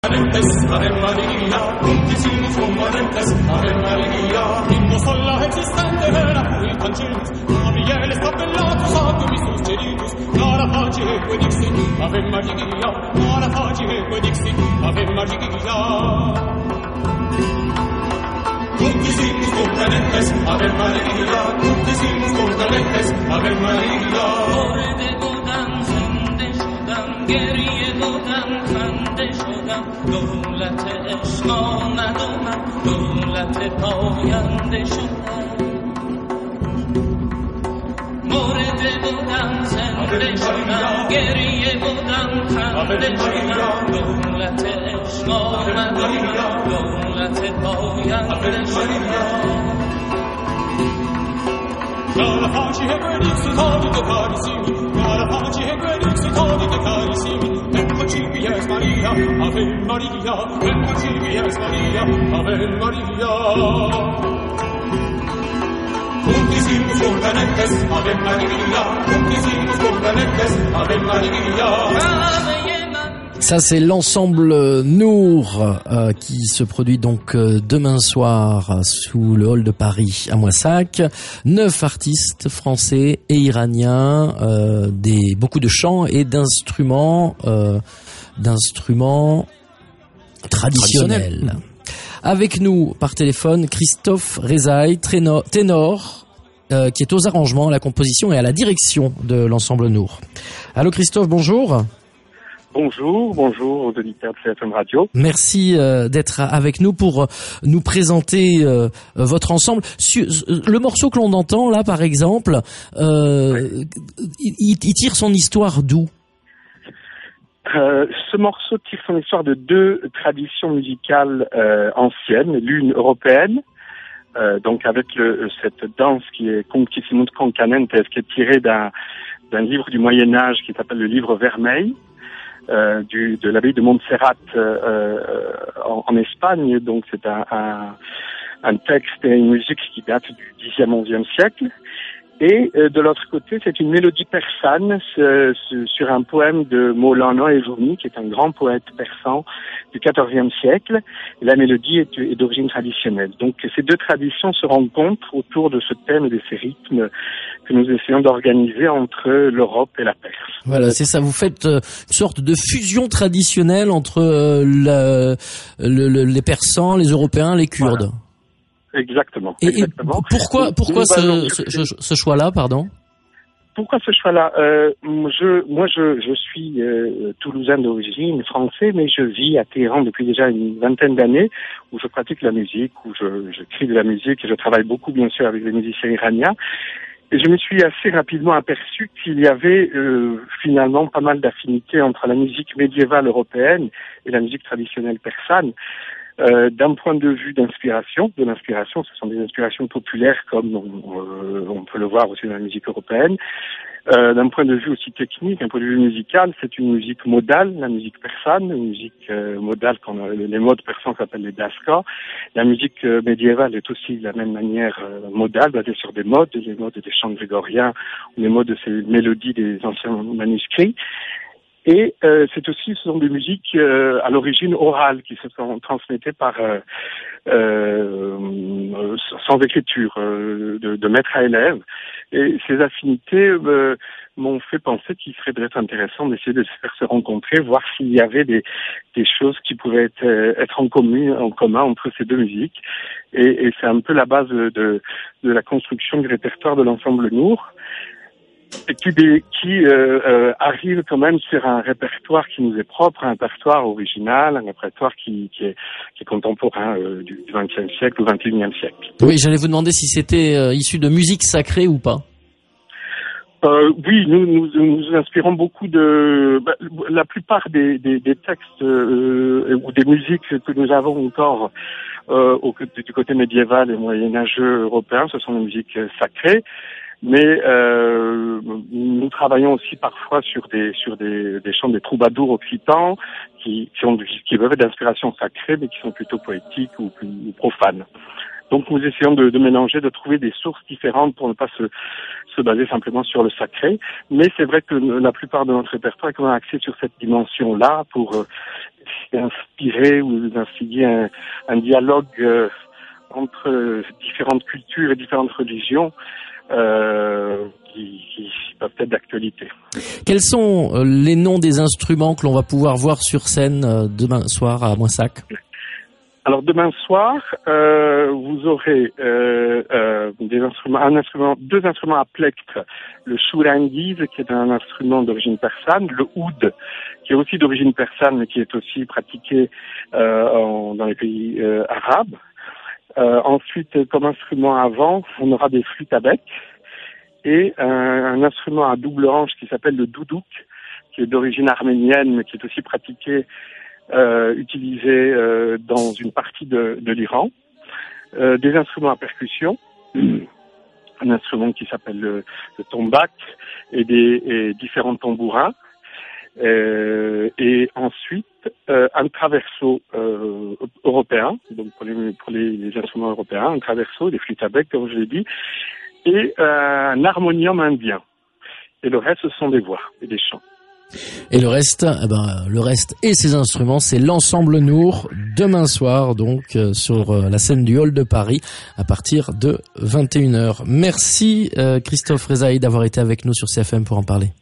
Ave Maria, Puntisimus componentes, Ave Maria, Inno sola existente vera cui cancellis, Gabriele stabellatus atomis susceditus, Cara facie eque dixit, Ave Maria, Cara facie eque dixit, Ave Maria. Puntisimus componentes, Ave Maria, Puntisimus componentes, Ave Maria. Ore de godam, zende shodam, gerie godam, khande shodam, دولت عشق آمد و من دولت پاینده شدم مورد بودم زنده شدم گریه بودم خنده شدم دولت عشق آمد و من دولت پاینده شدم Cara pace e quedixitadi de carissimi, cara pace e quedixitadi de carissimi, eccoci Pies Maria, Ave Maria, eccoci Pies Maria, Ave Maria. Puntisimus componentes, Ave Maria, Puntisimus componentes, Ave Maria. Ça, c'est l'ensemble Nour qui se produit donc demain soir sous le hall de Paris à Moissac. 9 artistes français et iraniens, beaucoup de chants et d'instruments traditionnels. Avec nous par téléphone Christophe Rezaï, ténor, qui est aux arrangements, à la composition et à la direction de l'ensemble Nour. Allô Christophe, bonjour. Bonjour aux auditeurs de CFM Radio. Merci d'être avec nous pour nous présenter votre ensemble. Le morceau que l'on entend là, par exemple, il tire son histoire d'où ? Ce morceau tire son histoire de deux traditions musicales anciennes, l'une européenne, donc avec cette danse qui est Conctissimus Concanentes, qui est tirée d'un livre du Moyen-Âge qui s'appelle le Livre Vermeil. De l'abbaye de Montserrat en Espagne, donc c'est un texte et une musique qui date du Xe, XIe siècle. Et de l'autre côté, c'est une mélodie persane sur un poème de Maulana Ejoumi, qui est un grand poète persan du XIVe siècle. Et la mélodie est d'origine traditionnelle. Donc ces deux traditions se rencontrent autour de ce thème et de ces rythmes que nous essayons d'organiser entre l'Europe et la Perse. Voilà, c'est ça. Vous faites une sorte de fusion traditionnelle entre les Persans, les Européens, les Kurdes. Voilà. Exactement. Et pourquoi ce choix-là, pardon ? Pourquoi ce choix-là ? Je suis toulousain d'origine, français, mais je vis à Téhéran depuis déjà une vingtaine d'années, où je pratique la musique, où je crée de la musique, et je travaille beaucoup, bien sûr, avec des musiciens iraniens. Et je me suis assez rapidement aperçu qu'il y avait finalement pas mal d'affinités entre la musique médiévale européenne et la musique traditionnelle persane. D'un point de vue de l'inspiration, ce sont des inspirations populaires comme on peut le voir aussi dans la musique européenne. D'un point de vue aussi technique, d'un point de vue musical, c'est une musique modale, la musique persane, une musique modale quand les modes persans s'appellent les daska. La musique médiévale est aussi de la même manière modale, basée sur des modes, les modes des chants grégoriens, ou les modes de ces mélodies des anciens manuscrits. Et ce sont des musiques à l'origine orale qui se sont transmettées par sans écriture, de maître à élève. Et ces affinités m'ont fait penser qu'il serait peut-être intéressant d'essayer de se faire se rencontrer, voir s'il y avait des choses qui pouvaient être en commun entre ces deux musiques. Et c'est un peu la base de la construction du répertoire de l'ensemble Nour. Et qui arrive quand même sur un répertoire qui nous est propre, un répertoire original, un répertoire qui est contemporain du XXe siècle ou XXIe siècle. Oui, j'allais vous demander si c'était issu de musique sacrée ou pas. Oui, nous nous inspirons beaucoup la plupart des textes ou des musiques que nous avons encore du côté médiéval et moyenâgeux européen, ce sont des musiques sacrées. Mais nous travaillons aussi parfois sur des chants des troubadours occitans qui peuvent être d'inspiration sacrée mais qui sont plutôt poétiques ou plus profanes. Donc nous essayons de mélanger, de trouver des sources différentes pour ne pas se baser simplement sur le sacré. Mais c'est vrai que la plupart de notre répertoire est quand même axé sur cette dimension-là pour inspirer ou d'instiller un dialogue entre différentes cultures et différentes religions qui peuvent être d'actualité. Quels sont les noms des instruments que l'on va pouvoir voir sur scène demain soir à Moissac? Alors demain soir, vous aurez deux instruments à plectre, le shourangiz qui est un instrument d'origine persane, le oud qui est aussi d'origine persane mais qui est aussi pratiqué dans les pays arabes. Ensuite, comme instrument à vent, on aura des flûtes à bec et un instrument à double hanche qui s'appelle le doudouk, qui est d'origine arménienne mais qui est aussi pratiqué utilisé dans une partie de l'Iran, des instruments à percussion, un instrument qui s'appelle le tombak et différents tambourins, et ensuite un traverso européen, donc pour les instruments européens, un traverso, des flûtes à bec comme je l'ai dit, et un harmonium indien. Et le reste, ce sont des voix et des chants. Et le reste et ses instruments, c'est l'ensemble Nour demain soir, donc sur la scène du Hall de Paris à partir de 21h. Merci Christophe Rezaï d'avoir été avec nous sur CFM pour en parler.